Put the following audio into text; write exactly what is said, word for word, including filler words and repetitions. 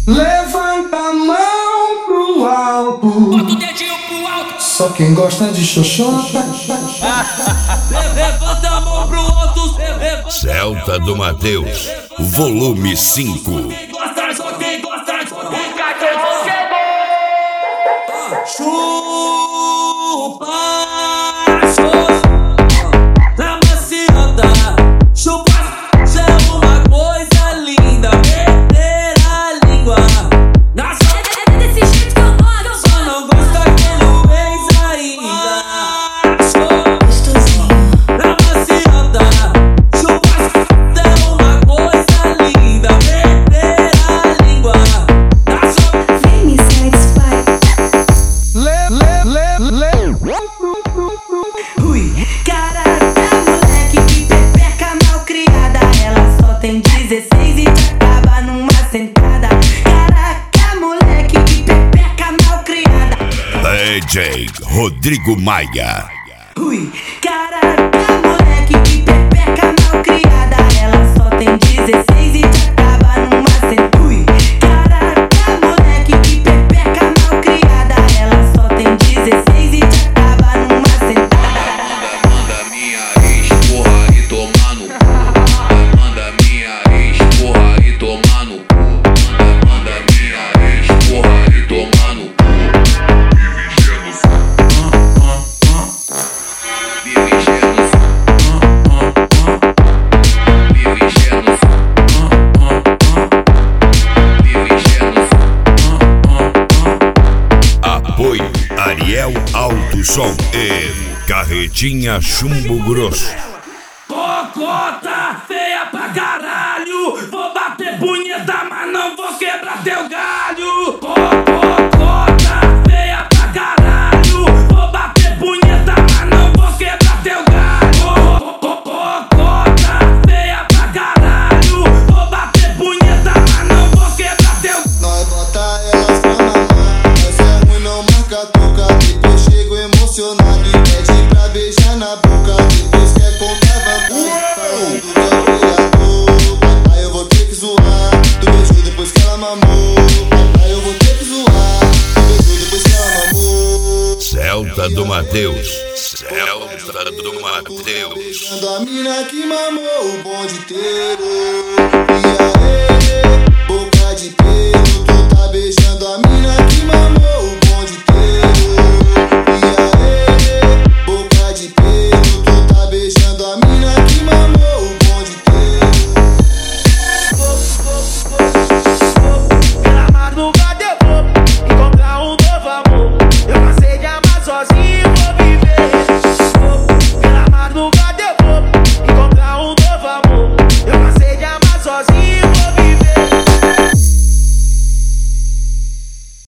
Levanta a mão pro alto. Bota o dedinho pro alto. Só quem gosta de xoxota. Levanta a mão pro alto. Celta do Mateus, volume cinco. Quem gosta, só quem gosta, só quem gosta. Chupa, chupa, na maciota. Chupa, já é uma coisa linda. Meter a língua na sua. É desse jeito que eu gosto. Só não gosto daquele ex ainda. Gostosinho. Na maciota. Chupa, já é uma coisa linda. Meter a língua na sua. Vem me satisfy. Le, le, le, le. Ui, caraca, moleque, que pepeca mal criada. Ela só tem dezesseis e te acaba numa sentada. Caraca, moleque, que pepeca mal criada. D J Rodrigo Maia. Ui, caraca, moleque, que pepeca mal criada. Ela só tem dezesseis e te acaba numa sentada. Ui, caraca, moleque, que pepeca mal criada. Ela só tem dezesseis e te acaba numa sentada. Manda minha ex, porra, e tomar no cu. Manda minha ex, porra, e tomar no cu. Manda minha ex, porra, e tomar no cu. Me enchendo, me enchendo, me enchendo. Apoio Ariel Alto Som e Carretinha Chumbo Grosso. Cocota, feia pra caralho. Vou bater punheta, mas não vou quebrar teu galho. Cocota, feia pra caralho. Vou bater punheta, mas não vou quebrar teu galho. Cocota, feia pra caralho. Vou bater punheta, mas não vou quebrar teu galho. Nós bota elas pra mamar. Essa é ruim, não marca toca. Depois chego emocionado e pede pra beijar na boca. Depois quer contar vantagem, falando que é o criador. Aí eu vou ter que zoar. Tu beijou depois que ela mamou. Aí eu vou ter que zoar. Tu beijou depois que ela mamou. Celta do Mateus. Celta do Mateus. Beijando a mina que mamou o bonde inteiro. E aê,